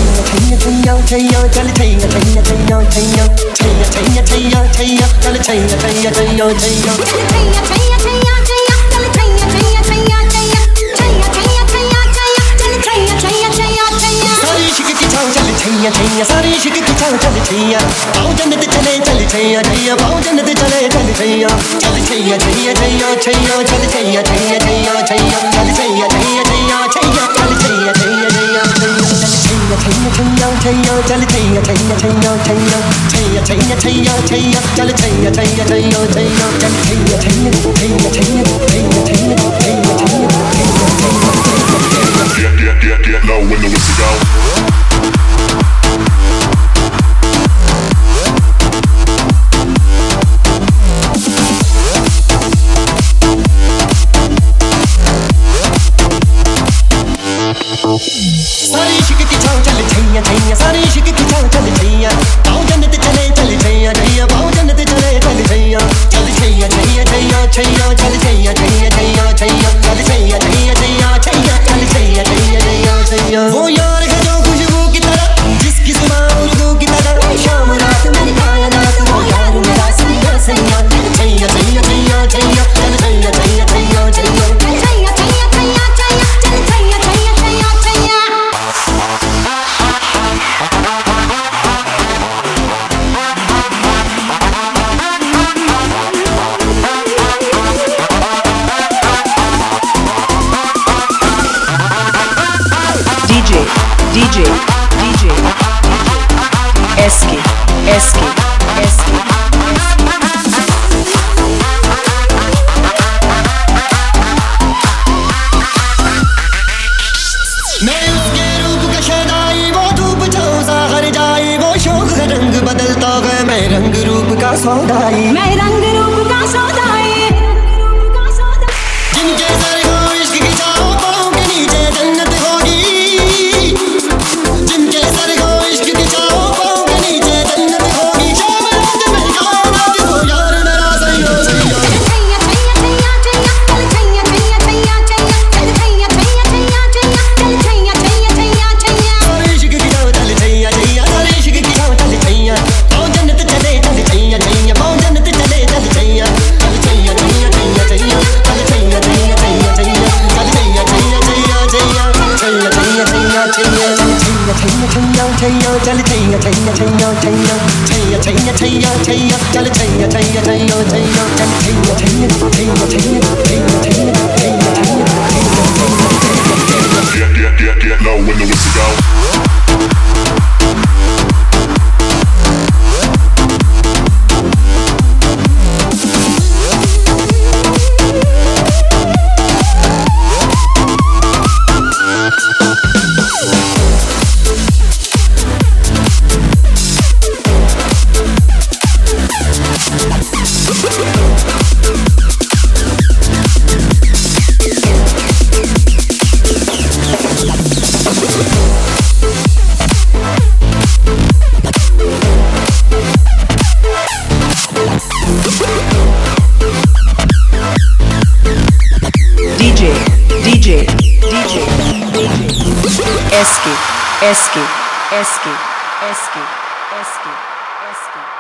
सारी इश्क की छाव चल छैया पाँव जन्नत चले चल छैया छैया पाँव जन्नत चले चल छैया चल छैया छैया छैया छैया चल छैया छैया छैया छैया चल छैया छैया छैया छैया चल छैया छैया छैया छैया छैया चल छैया छैया छैया छैया छैया छैया छैया छैया चल छैया छैया छैया छैया चल Chaiyya Chaiyya Chaiyya Chaiyya Chaiyya Get low when the whistle go. सारी इश्क की छाव चल छैया छैया सारी इश्क की छाव चल छैया पाँव जन्नत चले चल छैया छैया पाँव जन्नत चले चल छैया चल छैया छैया छैया छैया चल छैया छैया छैया छैया चल छैया छैया छैया छैया चल छैया छैया छैया छैया वो यार है जो खुशबू की तरह जिसकी जुबान उर्दू की तरह शाम रात मेरी कायनात वो यार मेरा सैया सैया छैया छैया छैया छैया चल छैया छैया छैया छैया चल छैया छैया छैया छैया चल छैया छैया छैया छैया DJ SK मैं उसके रूप का शदाई वो धूप छाँव सा हर जाए वो शौक का रंग बदलता है मैं रंग रूप का सौदाई मैं रंग रूप का सौदाई जिनके सर हो इश्क की छाँव पाँव के नीचे जन्नत होगी जिनके सर हो इश्क की छाँव पाँव के नीचे जन्नत होगी शाम रात मेरी कायनात वो यार मेरा सैया सैया छैया छैया छैया छैया चल छैया छैया छैया छैया चल छैया छैया छैया छैया चल छैया छैया छैया छैया सारी इश्क की छाँव चल छैया छैया सारी इश्क की छाँव चल छैया पाँव जन्नत चले चल छैया छैया पाँव जन्नत चले चल छैया चल छैया छैया छैया छैया चल छैया छैया छैया छैया चल छैया छैया छैया छैया छैया छैया छैया छैया चल छैया छैया छैया छैया छैया छैया छैया छैया चल छैया छैया छैया छैया चल Chaiyya Chaiyya Chaiyya Chaiyya Chaiyya Get low when the whistle go. SK